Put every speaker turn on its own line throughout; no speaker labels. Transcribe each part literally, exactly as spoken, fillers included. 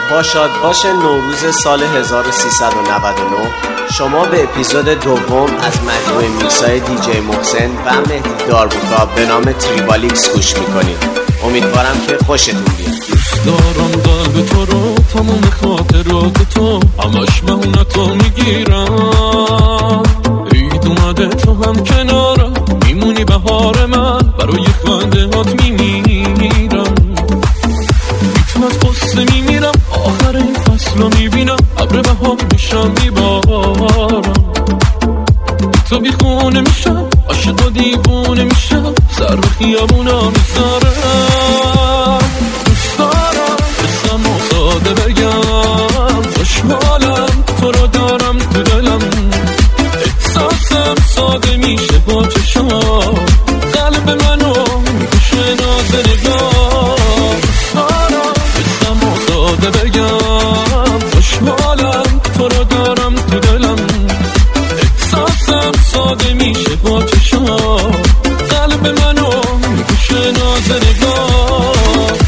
با شادباش نوروز سال هزار و سیصد و نود و نه شما به اپیزود دوم از مجموعه میکسای دیجی محسن و مهدی داربوکا به نام تریبالیکس گوش میکنید. امیدوارم که خوشتون بیاد.
دوست دارم قلب تو رو، تموم خاطرات تو همش مهونتو میگیرم. عید اومده تو هم کنارم، میمونی بهار من، برای خنده هات میمیرم. بیتون از قصه میمیرم، آخر این فصل رو میبینم، ابر بهار میشم میبارم. تو بیخونه میشم، عاشق و دیوونه میشم، سر به خیابونا میذارم. دوست دارم بسم و ساده بگم، خوشحالم تو رو دارم تو دلم. احساسم ساده میشه با چشم، قلب منو میکشه ناز نگاه. دوست دارم بسم و ساده بگم، خوشحالم تو رو دارم تو دلم. احساسم ساده میشه با چشم، قلب منو میکشه ناز نگاه.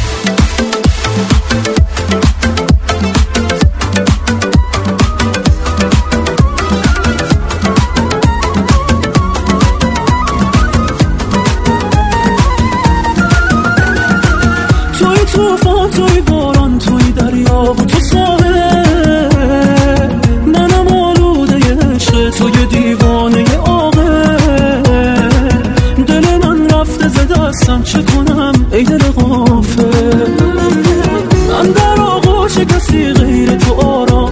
توی توفان، توی باران، توی دریا و تو ساحل، منم آلوده عشق، توی دیوانه عاقل. دل من رفته ز دستم، چه کنم ای دل غافل. من در آغوش کسی غیر تو آرام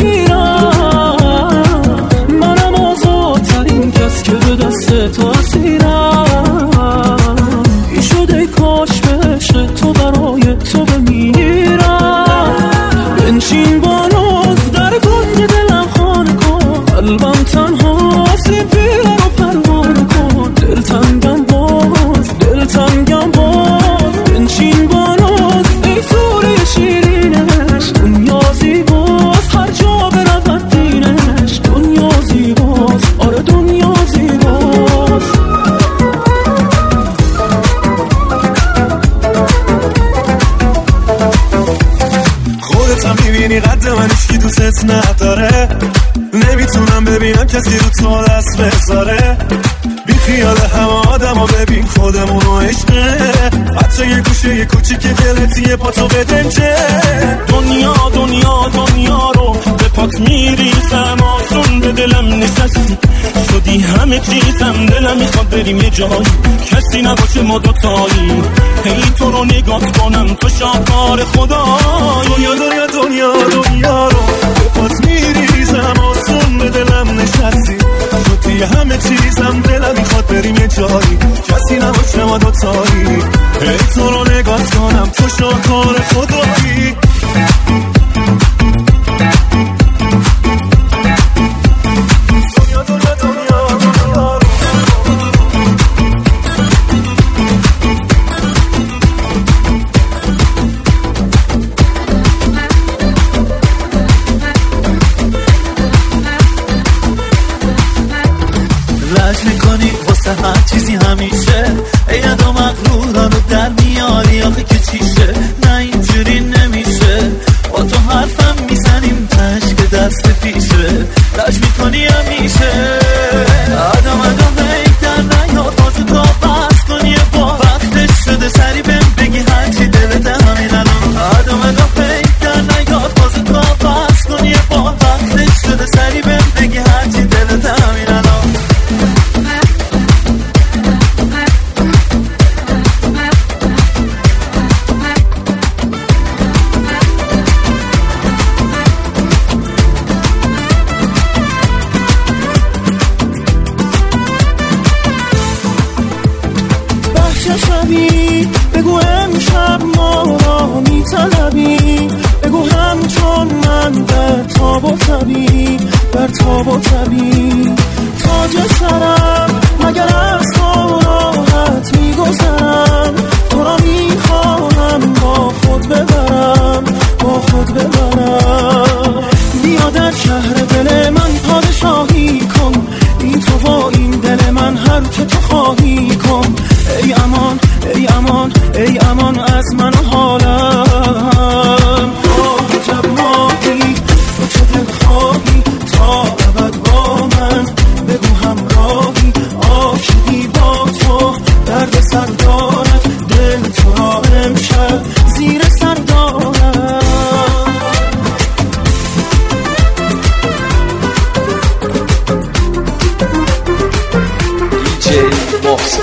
نگیرم، منم آزادترین کس که به دست تو اسیرم. ای شده کاش به عشق تو برای تو بمیرم. بنشین با ناز در کنج دلم خانه کن، قلبم تنهاست بیار و پروانه کن. دل تنگم باز، دل تنگم باز. بنشین با ناز ای سوره شیرینش، دنیا زیباست هر جا برود دینش. دنیا زیباست، آره دنیا زیباست.
خودت هم میبینی قد من هیچکی دوست نداره، نمیتونم ببینم کسی رو تو دست بذاره. بی خیال همه آدم ها ببین خودمونو عشقه، حتی یه گوشه یه کوچیک دلت یه پا تو بدنجه. دنیا دنیا دنیا رو به پات میریزم، آسون به دلم نشستی شدی همه چیزم. دلم میخواد بریم یه جایی کسی نباشه ما دوتایی، هی تو رو نگاه کنم تو شاهکار خدایی. دنیا دنیا دنیا دنیا رو به پات میریزم، آسون به دلم نشستی شدی همه چیزم. دلم میخواد بریم یه جایی کسی نباشه ما دوتایی، هی تو رو نگاه کنم تو شاهکار خدایی.
میکنی واسه هر چیزی همیشه، ای ادا مغرورا رو در میاری آخه که چیشه. نه اینجوری نمیشه، با تو حرفم میزنیم تش که دست پیشه. لج میکنی همیشه، آدم آدم هیتر نیاد بازو تا بس کنی با وقتش شده سری بهم بگی هرچی دلت همین الان. آدم آدم هیتر نیاد بازو تا بس کنی با وقتش شده سری بهم بگی هرچی دلت همین الان. بگو امشب ما را میطلبی، بگو همچون من در تاب و تبی، در تاب و تبی. تاج سرم مگر از تو راحت میگذرم، تو را میخواهم با خود ببرم، با خود ببرم. بیا در شهر دل من پادشاهی کن، این تو با این دل من هر که تو خواهی کن. ای امان ای امان ای امان از من و حالم، آه جب
محسن.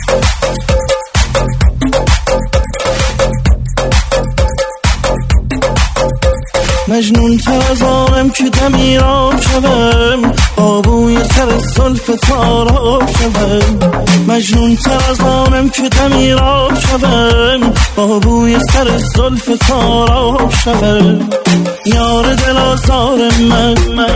مجنون تر از آنم که دمیران شدم، آبوی تر از زلف تاراب شدم. مجنون تر از آنم که دمیران شدم، آبوی تر از زلف تاراب شدم. یار دل آزار من،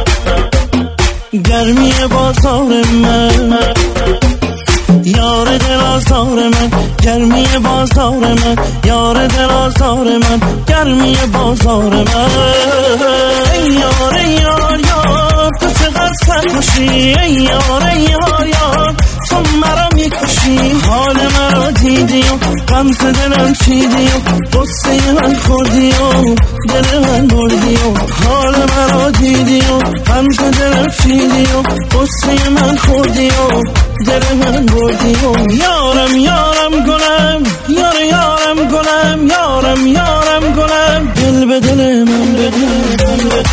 گرمی بازار من. یار دل آزار من، گرمی بازار من. یار دل آزار من، گرمی بازار من. ای یار ای یار یار تو چقدر سرخوشی. ای یار ای یار یار تو مرا میکشی. حال مرا دیدی و غمزه دلم چیدی و غصه من خوردی و دل من بردی و حال مرا دیدی و غمزه دلم چیدی و غصه من خوردی و دل من بردی و یارم یارم گلم، یار یارم گلم، یارم یارم گلم، دل به دل من بده.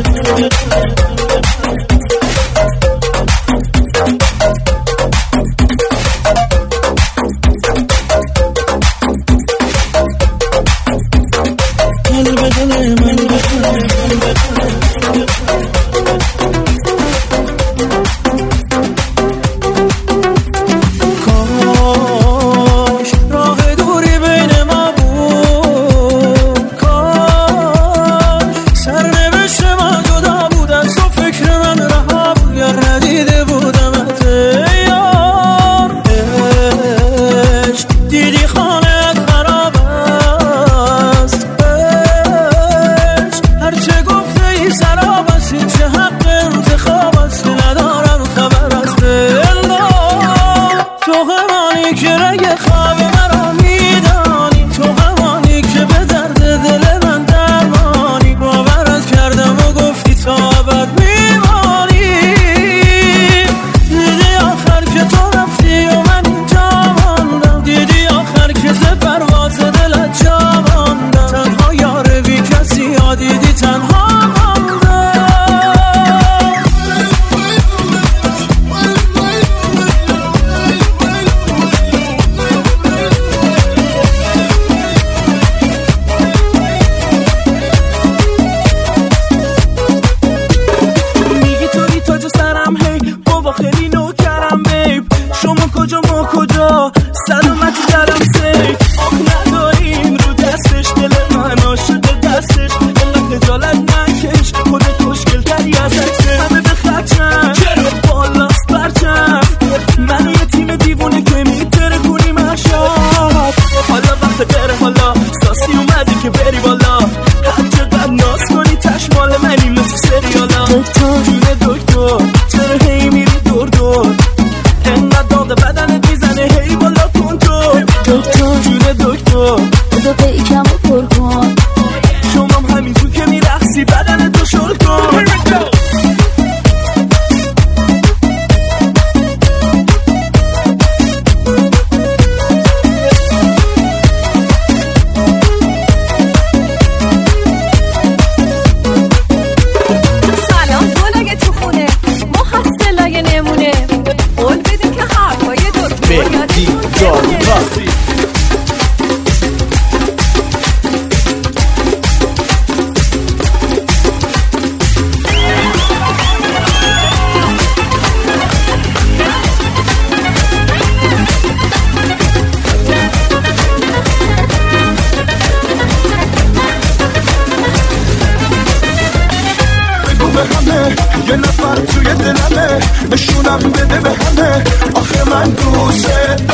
یه نفر توی دلمه نشونم بده به همه آخه من دوست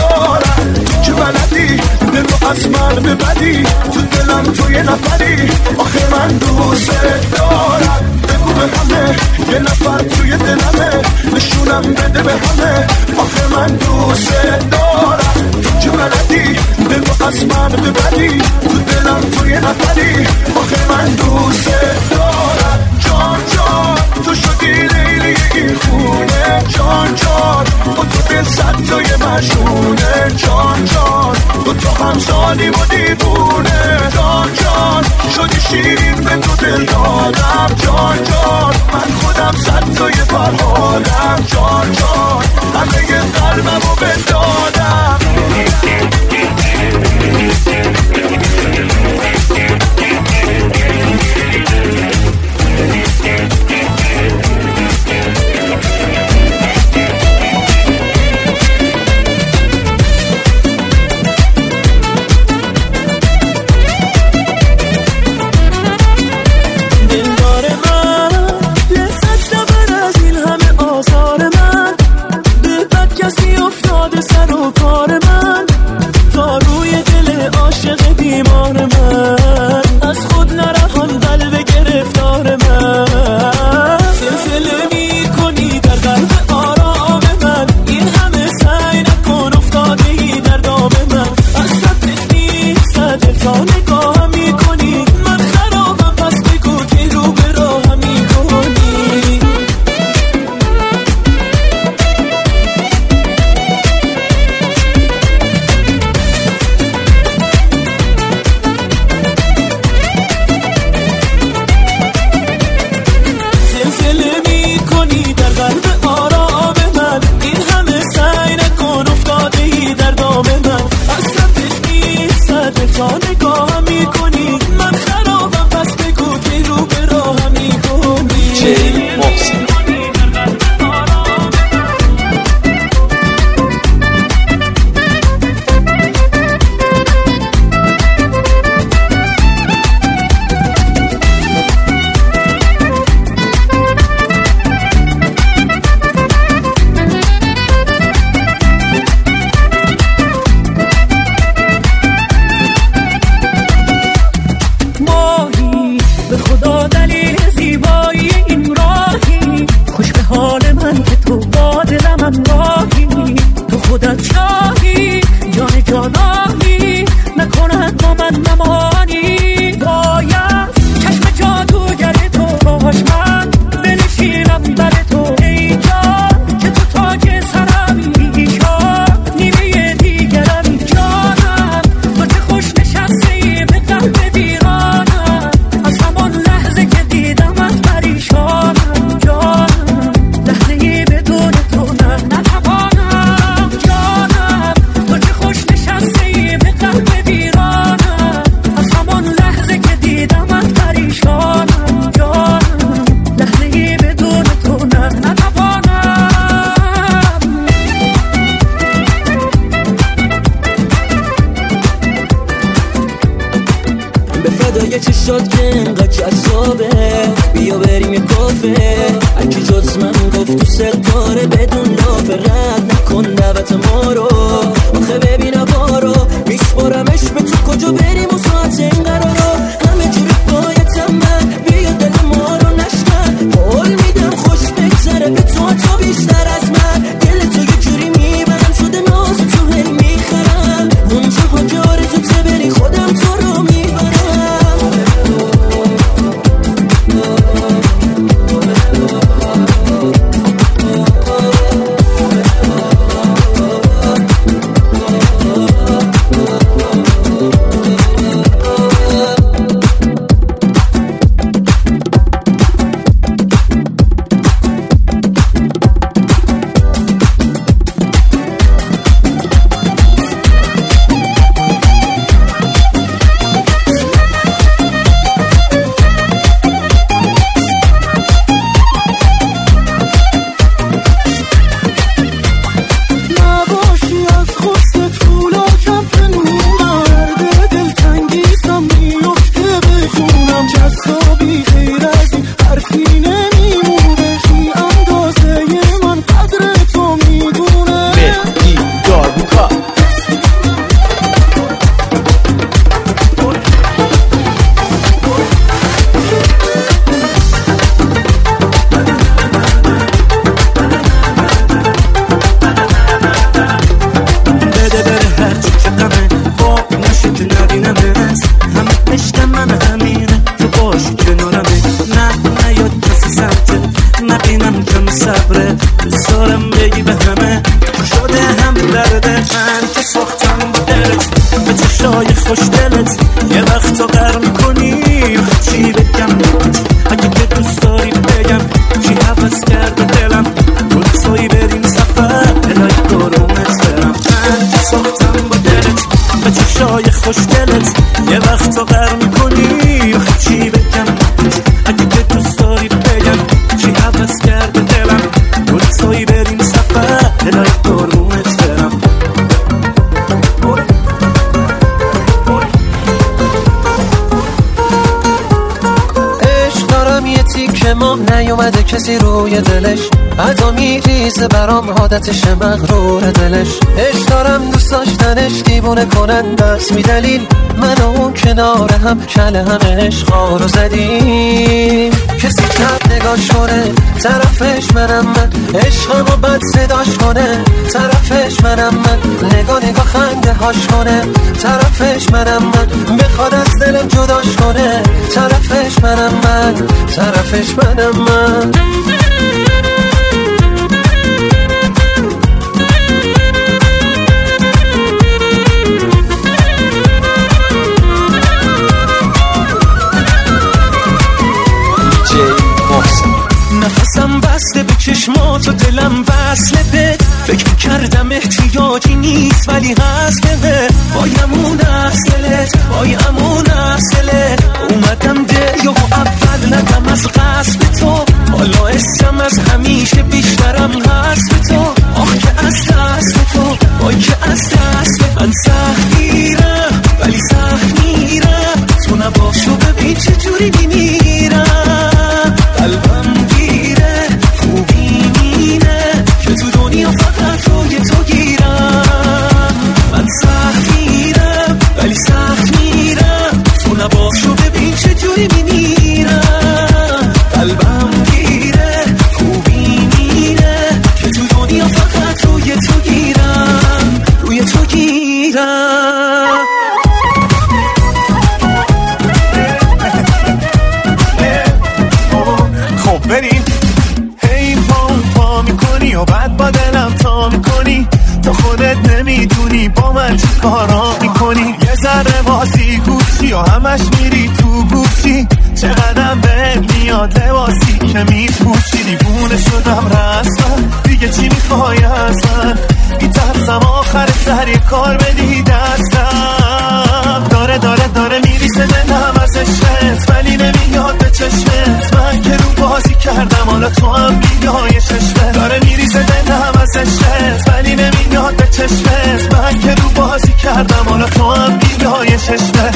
دارم تو که بلدی دل رو از من ببری تو دلم توی نفری آخه من دوست دارم بگو به همه یه نفر توی دلمه نشونم بده به همه آخه من دوست دارم تو که بلدی دل رو از من ببری تو دلم توی نفری آخه من دوست دارم جان جان تو شدی لیلی این خونه جان جان با تو دل صد تای مشونه جان جان با تو هم ظالم و دیوونه جان جان شدی شیرین به تو دل دادم جان جان من خودم صد تای فرهادم جان جان همه قلبم رو بندادم
همه سر و کار من، تا روی دل عاشق بیمار من، از خود نرهان قلب گرفتار من. زلزله میکنی در قلب آرام من، این همه سعی نکن افتاده ای در دام من. از سبتش نیست تا نگاه میکنی، من خرابم پس بگو که رو به راه میکنی. زلزله میکنی در قلب آرام من، این همه سعی نکن افتاده ای در دام من. از سبتش نیست تا نگاه میکنی، من خرابم پس بگو که رو به راه میکنی.
دیجی محسن.
ماهی به خدا دلیل زیبایی این راهی، خوش به حال من که تو با دلم همراهی. تو خودت شاهی جان جانانی، نکند با من نمانی. باید چشم جادوگر تو باش من بنشینم بر تو، ای جان که تو تاج سرمی، شان نیمه دیگرم جانم. تو چه خوش نشسته ای به قلب ویرانم، از همان لحظه که دیدمت پریشانم جانم. لحظه ای بدون تو نه نتوانم جانم. تو چه خوش نشسته ای به قلب ویرانم، از همان لحظه که دیدمت پریشانم جانم. لحظه ای بدون تو نه نتوانم.
به فدای چشات که انقدر جذابه، بیا بریم یه کافه. هرکی جز من گفت تو سقاره بدون لافه، رد نکن دعوت ما رو. آخه ببین هوا رو میسپارمش به تو، کجا بریم و ساعت این قرارو. همه جوری پایتم من، بیا دل ما رو نشکن. قول میدم خوش بگذره به تو، تو بیشتر از من. دل تو یه جوری میبرم شده ناز تو هی میخرم. اونجا ها که آرزوته بری خودم تو رو میبرم.
نباشی از خود طولا کم پنونم، درد دلتنگیزم میفته به جونم. جذابی غیر از این حرفی نمیمونه، بی اندازه من قدر تو میدونه.
مهدی داربوکا.
بده بره هرچی که غمه، با نشه که نبینمت. همه عشق من همینه، تو باشی کنارمه. نه نه یاد کسی سمته، نبینم کم صبره. دوست دارم بگی به همه شده هم درد من که ساختم با دلت. به چشای خوش دلت یه وقت تا غر میکنی. چی بگم اگه که دوست داری بگم، چی حوض کرده دلم. روزایی بریم سفر الهی قرونت برم. من که ساختم با دلت، به چشای خوش دلت یه وقت تا غر میکنی. چی بگم اگه که دوست داری بگم، چی حوض کرده دلم. روزایی بریم سفر الهی قرونت برم.
عشق دارم یه تیک ما نیومده کسی روی دلش،
عدا میریزه برام عادتش مغرور دلش. عشق دارم دوست داشتنش دیوونه کننده است، بی دلیل من و اون کنار هم کله هم عشقا رو زدیم. کسی کرد نگاش کنه طرفش منم من، عشقمو بد صداش کنه طرفش منم من، نگاه نگاه خنده هاش کنه طرفش منم من، بخواد از دلم جداش کنه طرفش منم من، طرفش منم من.
نفسم بسته به چشمات و دلم وصله به، فکر میکردم احتیاجی نیست ولی هست به، بایمون اصلت بایمون اصله، اومدم دریو و اول ندم از قصب تو، حالا اسم از همیشه بیشترم هست به تو، آخ که از دست تو وای که از دست من سخت میرم ولی سخت میرم، تو نباشو ببین چجوری میمیرم، قلبم گیره خوبی مینه که تو دنیا فقط روی تو گیرم، من سخت میرم ولی سخت میرم، تو نباشو ببین چجوری میمیرم، قلبم گیره خوبی مینه که تو دنیا فقط روی تو گیرم روی تو گیرم.
خب بریم هی پا پا میکنی و بعد با دلم تا میکنی، تو خودت نمیدونی با من چی کارا میکنی، یه ذره بازی گوشی و همش میری تو گوشی، چقدرم بهت میاد لباسی که میپوشی، دیوونه شدم رسما دیگه چی میخوای از من، میترسم آخر سر یه کار بدی دستم، داره داره داره میریسه دلم از عشقت ولی نمیاد به چشمت، من که رو بازی کردم حالا تو هم بیای چشمت، داره میریسه دلم از عشقت ولی نمیاد به چشمت، من که رو بازی کردم حالا تو هم بیای چشمت.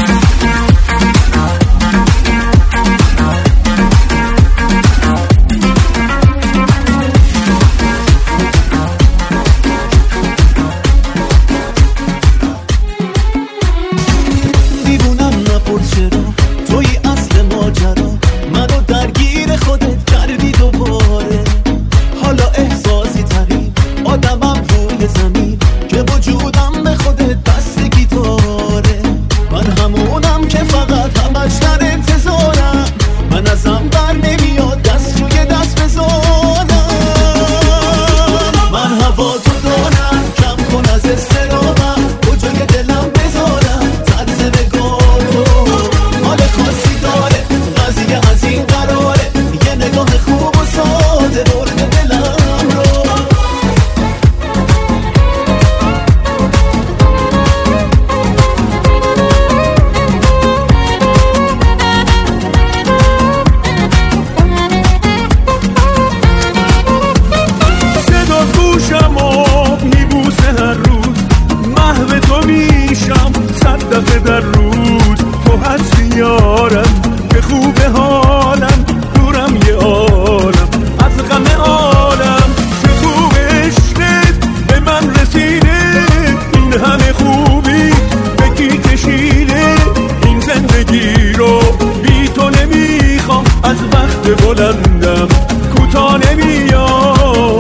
بلندم کوتا نمیاد،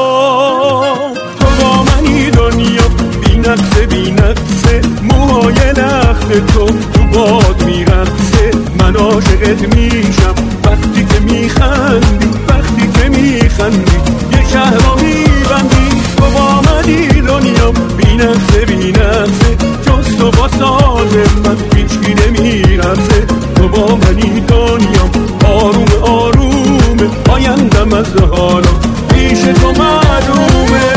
تو با منی دنیا بی نقص بی نقص، موهای لخت تو تو باد میرقصه، من عاشقت میشم وقتی که میخندی وقتی که میخندی، یه شهر رو میبندی، تو با منی دنیا بی نقص بی نقص، جز تو با ساز من هیچکی نمیرقصه، تو با منی دنیا آروم آرومه، آیندم از حالا پیش تو معلومه.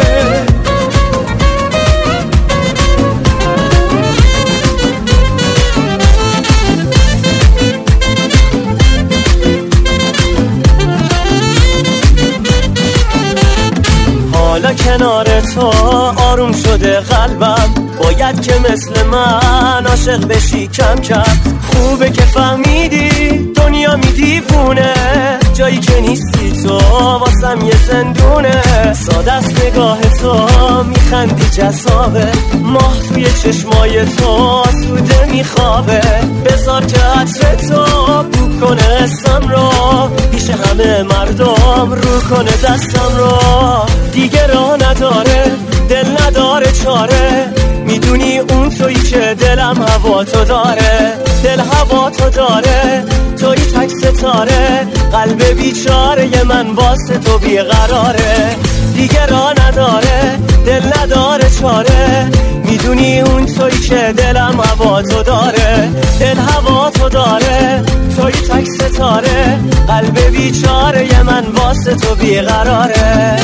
حالا کنار تو آروم شده قلبم، باید که مثل من عاشق بشی کم کم، خوبه که فهمیدی دنیا می دیوونه،
جایی که نیستی تو واسم یه زندونه، ساده است نگاه تو میخندی جذابه، ماه توی چشمای تو آسوده میخوابه، بذار که عطر تو بو کنه اسم رو، پیش همه مردم رو کنه دستم رو، دیگه راه نداره دل نداره چاره، میدونی اون تویی که دلم هوا تو داره، دل هوا تو داره، توی تک ستاره، قلب بیچاره من واسه تو بیقراره، دیگه راه نداره دل نداره چاره، میدونی اون تویی که دلم هوا تو داره، دل هوا تو داره، توی تک ستاره، قلب بیچاره من واسه تو بیقراره.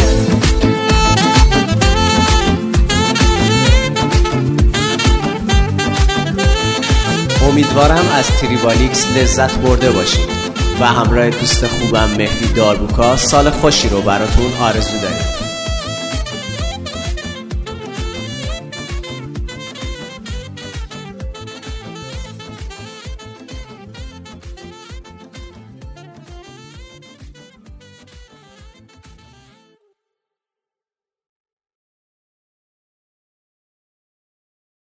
امیدوارم از تریبالیکس لذت برده باشید و همراه دوست خوبم مهدی داربوکا سال خوشی رو براتون آرزو داریم.